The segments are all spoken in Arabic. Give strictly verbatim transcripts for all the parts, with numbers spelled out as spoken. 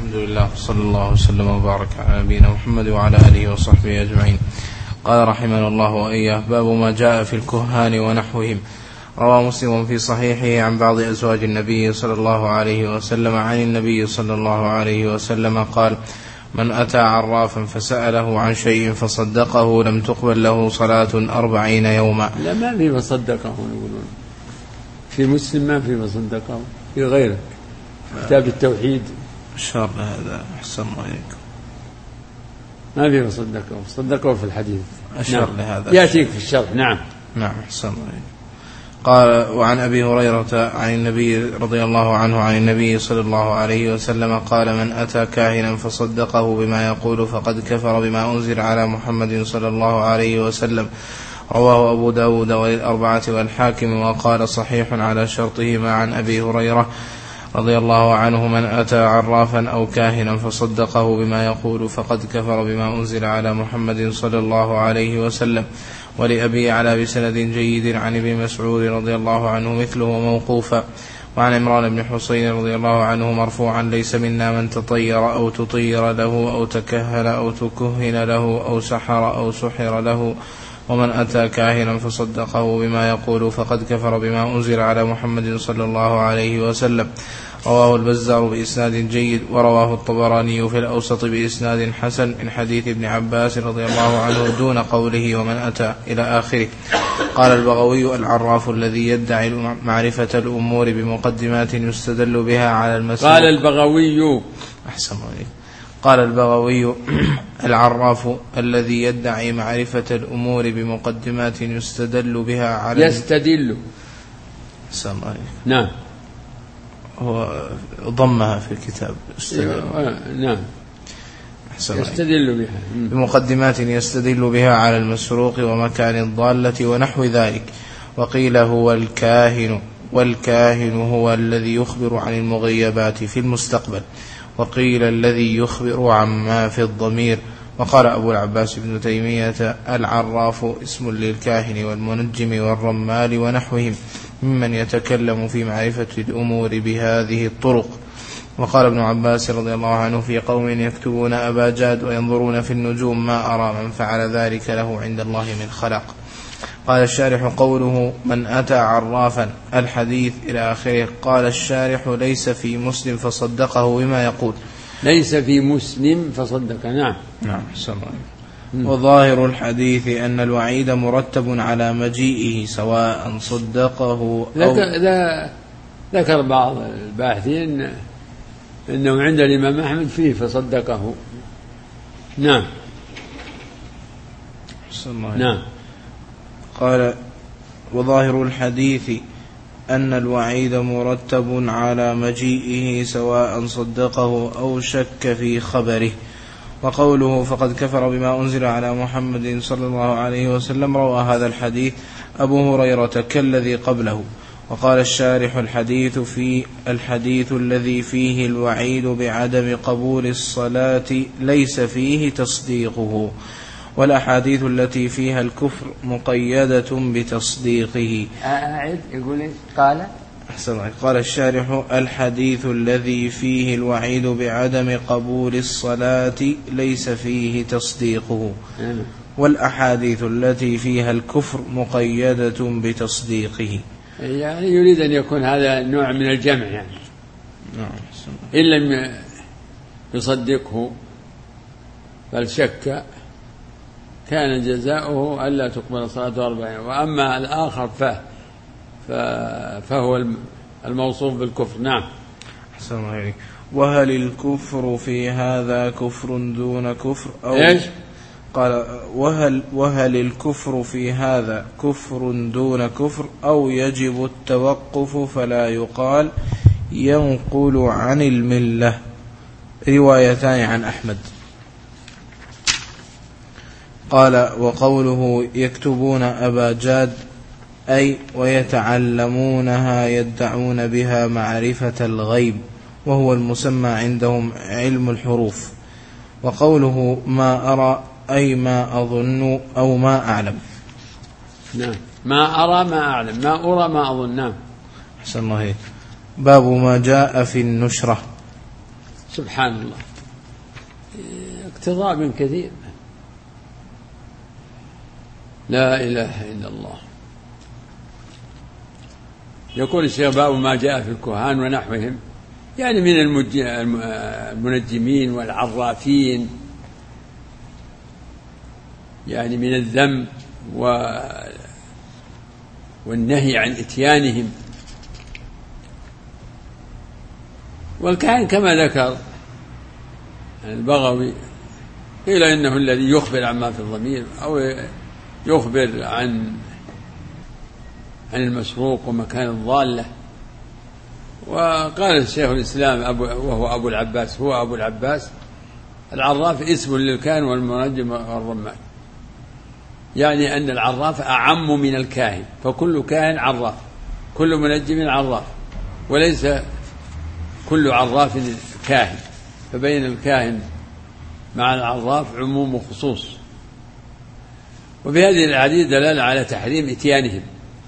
الحمد لله صلى الله وسلم وبارك على نبينا محمد وعلى آله وصحبه أجمعين. قال رحمه الله وإياه: باب ما جاء في الكهان ونحوهم. روى مسلم في صحيحه عن بعض أزواج النبي صلى الله عليه وسلم عن النبي صلى الله عليه وسلم قال: من أتى عرافا فسأله عن شيء فصدقه لم تقبل له صلاة أربعين يوما. لا، ما في فصدقه يقولون في مسلم، ما في فصدقه في غيره كتاب التوحيد. الشر هذا أحسن عليكم، ما في فصدقه، صدقه في الحديث. الشر نعم. هذا يأتيك في الشرح. نعم نعم أحسن عليكم. قال: وعن أبي هريرة عن النبي رضي الله عنه عن النبي صلى الله عليه وسلم قال: من أتى كاهنا فصدقه بما يقول فقد كفر بما أنزل على محمد صلى الله عليه وسلم. رواه أبو داود والأربعة والحاكم وقال صحيح على شرطهما. عن أبي هريرة رضي الله عنه: من أتى عرافا أو كاهنا فصدقه بما يقول فقد كفر بما أنزل على محمد صلى الله عليه وسلم. ولأبي على بسند جيد عن ابن مسعود رضي الله عنه مثله موقوفا. وعن عمران بن حسين رضي الله عنه مرفوعا: ليس منا من تطير أو تطير له أو تكهل أو تكهن له أو سحر أو سحر له. ومن أتى كاهنا فصدقه بما يقول فقد كفر بما أنزل على محمد صلى الله عليه وسلم. رواه البزار بإسناد جيد، ورواه الطبراني في الأوسط بإسناد حسن من حديث ابن عباس رضي الله عنه دون قوله ومن أتى إلى آخره. قال البغوي: العراف الذي يدعي معرفة الأمور بمقدمات يستدل بها على المسلم. قال البغوي أحسن عليك. قال البغوي: العراف الذي يدعي معرفة الأمور بمقدمات يستدل بها على يستدل. أحسن عليك. نعم، هو ضمها في الكتاب. نعم، يستدل بها بمقدمات يستدل بها على المسروق ومكان الضالة ونحو ذلك. وقيل هو الكاهن، والكاهن هو الذي يخبر عن المغيبات في المستقبل. وقيل الذي يخبر عما في الضمير. وقال أبو العباس بن تيمية: العراف اسم للكاهن والمنجم والرمال ونحوهم ممن يتكلم في معرفة الأمور بهذه الطرق. وقال ابن عباس رضي الله عنه: في قوم يكتبون أبا جاد وينظرون في النجوم ما أرى من فعل ذلك له عند الله من خلق. قال الشارح: قوله من أتى عرافا الحديث إلى آخره. قال الشارح: ليس في مسلم فصدقه بما يقول. ليس في مسلم فصدق. نعم نعم سمع. وظاهر الحديث أن الوعيد مرتب على مجيئه سواء صدقه أو ذكر بعض الباحثين أنه عند الإمام أحمد فيه فصدقه. نعم نعم. قال: وظاهر الحديث أن الوعيد مرتب على مجيئه سواء صدقه أو شك في خبره. وقوله فقد كفر بما أنزل على محمد صلى الله عليه وسلم روى هذا الحديث أبو هريرة كالذي قبله. وقال الشارح: الحديث في الحديث الذي فيه الوعيد بعدم قبول الصلاة ليس فيه تصديقه، والأحاديث التي فيها الكفر مقيدة بتصديقه. أعد يقول إيش قال؟ أحسن. قال الشارح: الحديث الذي فيه الوعيد بعدم قبول الصلاة ليس فيه تصديقه، والأحاديث التي فيها الكفر مقيدة بتصديقه. يعني يريد أن يكون هذا نوع من الجمع، يعني نعم. إن لم يصدقه بل شك كان جزاؤه ألا تقبل صلاة أربعين. وأما الآخر فه فهو الموصوف بالكفر. نعم. أحسن. وهل الكفر في هذا كفر دون كفر أو إيش؟ قال: وهل, وهل الكفر في هذا كفر دون كفر أو يجب التوقف فلا يقال ينقل عن الملة. روايتان عن أحمد. قال: وقوله يكتبون أبا جاد أي ويتعلمونها يدعون بها معرفة الغيب، وهو المسمى عندهم علم الحروف. وقوله ما أرى أي ما أظن أو ما أعلم. نعم، ما أرى ما أعلم، ما أرى ما أظن. نعم. أحسن الله. باب ما جاء في النشرة. سبحان الله، اقتضاء من كثير. لا إله إلا الله. يقول الشيخ باب ما جاء في الكهان ونحوهم، يعني من المنجمين والعرافين، يعني من الذم والنهي عن إتيانهم. والكاهن كما ذكر البغوي قيل إنه الذي يخبر عما في الضمير أو يخبر عن عن المسروق ومكان الضالة. وقال الشيخ الإسلام أبو وهو أبو العباس هو أبو العباس العراف اسم للكاهن والمنجم والرمان، يعني أن العراف أعم من الكاهن، فكل كاهن عراف، كل منجم عراف، وليس كل عراف كاهن، فبين الكاهن مع العراف عموم وخصوص. وفي هذه الأحاديث دلالة على تحريم إتيانهم،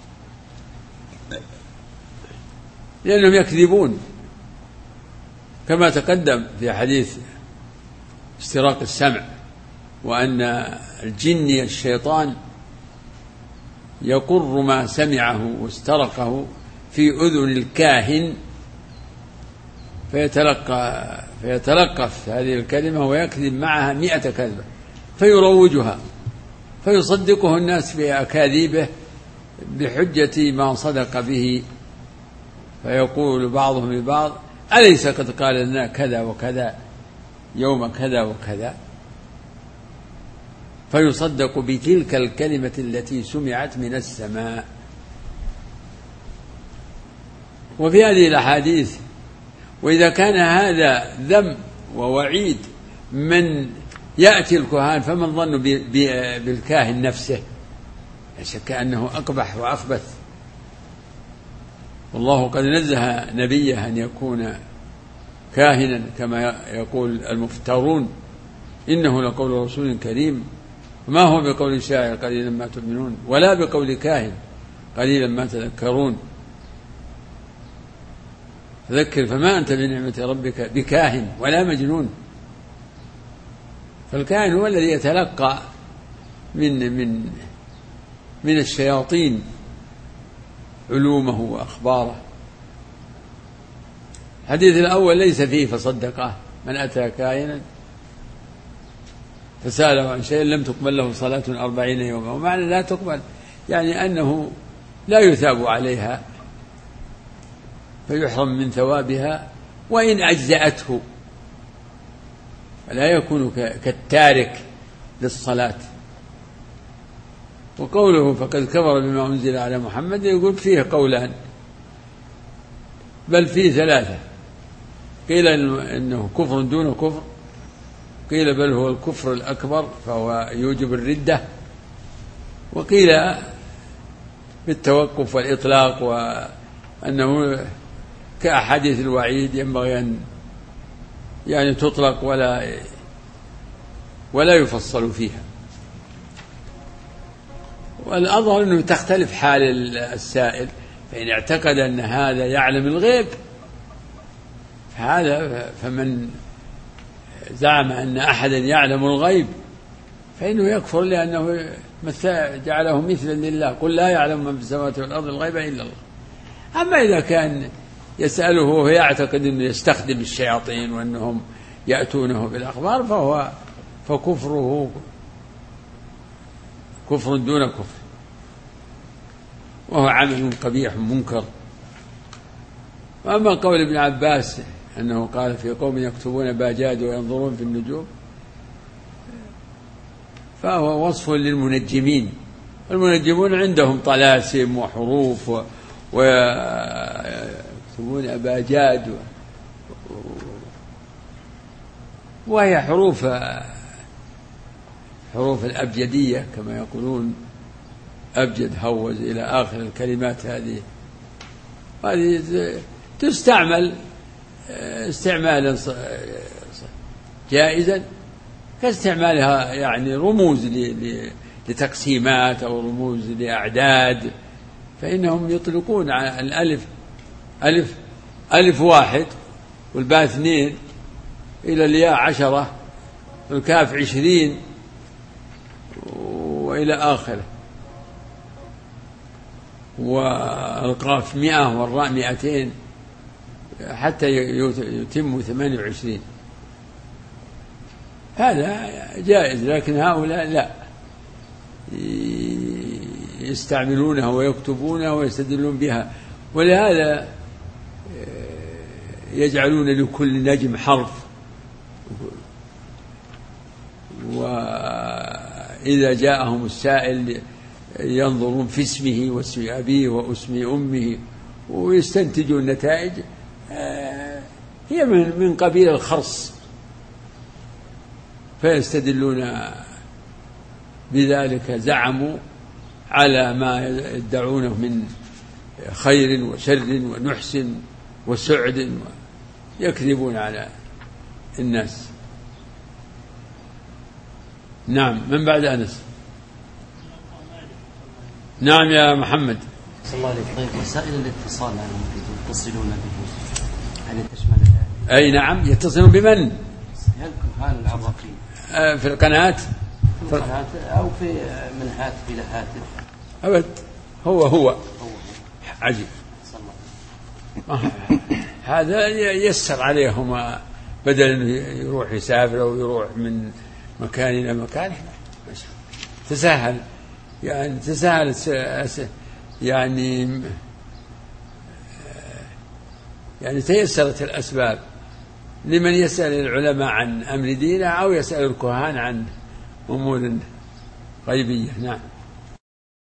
لأنهم يكذبون كما تقدم في حديث استراق السمع، وأن الجن الشيطان يقر ما سمعه واسترقه في أذن الكاهن فيتلقى فيتلقف هذه الكلمة ويكذب معها مئة كذبة فيروجها فيصدقه الناس بأكاذيبه بحجة ما صدق به، فيقول بعضهم لبعض أليس قد قال لنا كذا وكذا يوم كذا وكذا، فيصدق بتلك الكلمة التي سمعت من السماء. وفي هذه الأحاديث وإذا كان هذا ذم ووعيد من يأتي الكهان، فمن ظن بالكاهن نفسه لا شك أنه أقبح وأخبث. والله قد نزه نبيه أن يكون كاهنا كما يقول المفترون، إنه لقول رسول كريم ما هو بقول شاعر قليلا ما تؤمنون ولا بقول كاهن قليلا ما تذكرون. فذكر فما أنت بنعمة ربك بكاهن ولا مجنون. فالكاهن هو الذي يتلقى من من من الشياطين علومه وأخباره. الحديث الأول ليس فيه فصدقه، من أتى كاهنا فسأله عن شيء لم تقبل له صلاة أربعين يوما. ومعنى لا تقبل يعني أنه لا يثاب عليها فيحرم من ثوابها وإن أجزأته، فلا يكون كالتارك للصلاة. وقوله فقد كفر بما أنزل على محمد يقول فيه قولان، بل فيه ثلاثة، قيل إنه كفر دون كفر، قيل بل هو الكفر الأكبر فهو يوجب الردة، وقيل بالتوقف والإطلاق وأنه كأحاديث الوعيد ينبغي أن يعني تطلق ولا ولا يفصل فيها. والأظهر أنه تختلف حال السائل، فإن اعتقد أن هذا يعلم الغيب فهذا فمن زعم أن أحدا يعلم الغيب فإنه يكفر، لأنه جعله مثلا لله، قل لا يعلم من في السماوات والأرض الغيب إلا الله. أما إذا كان يسأله ويعتقد أنه يستخدم الشياطين وأنهم يأتونه بالأخبار فهو فكفره كفر دون كفر، وهو عمل قبيح منكر. وأما قول ابن عباس أنه قال في قوم يكتبون باجاد وينظرون في النجوم فهو وصف للمنجمين. المنجمون عندهم طلاسم وحروف ويكتبون أباجاد وهي حروف حروف الأبجدية كما يقولون، أبجد هوز إلى آخر الكلمات. هذه هذه تستعمل استعمالا جائزا كاستعمالها يعني رموز لتقسيمات أو رموز لأعداد، فإنهم يطلقون على الألف ألف ألف واحد والباء اثنين إلى الياء عشرة، الكاف عشرين، وإلى آخره، والقاف مئة والراء مئتين حتى يتم ثمانية وعشرين. هذا جائز، لكن هؤلاء لا، يستعملونها ويكتبونها ويستدلون بها، ولهذا يجعلون لكل نجم حرف، وإذا جاءهم السائل ينظرون في اسمه واسم أبيه واسم أمه ويستنتجون نتائج هي من قبيل الخرص، فيستدلون بذلك، زعموا على ما يدعونه من خير وشر ونحس وسعد، يكذبون على الناس. نعم. من بعد أنس؟ نعم يا محمد. صلى الله عليه وسلم. وسائل الاتصال يتصلون به هل تشمل؟ أي نعم، يتصلون بمن؟ الكهان العرافين في القناة، في القناة أو في من هاتف إلى هاتف. أبد، هو هو عجيب. هذا يسر عليهم، بدل يروح يسافر أو يروح من مكان إلى مكان، تسهل يعني تسهل يعني يعني تيسرت الأسباب لمن يسأل العلماء عن أمر دينه أو يسأل الكهان عن أمور غيبية. نعم.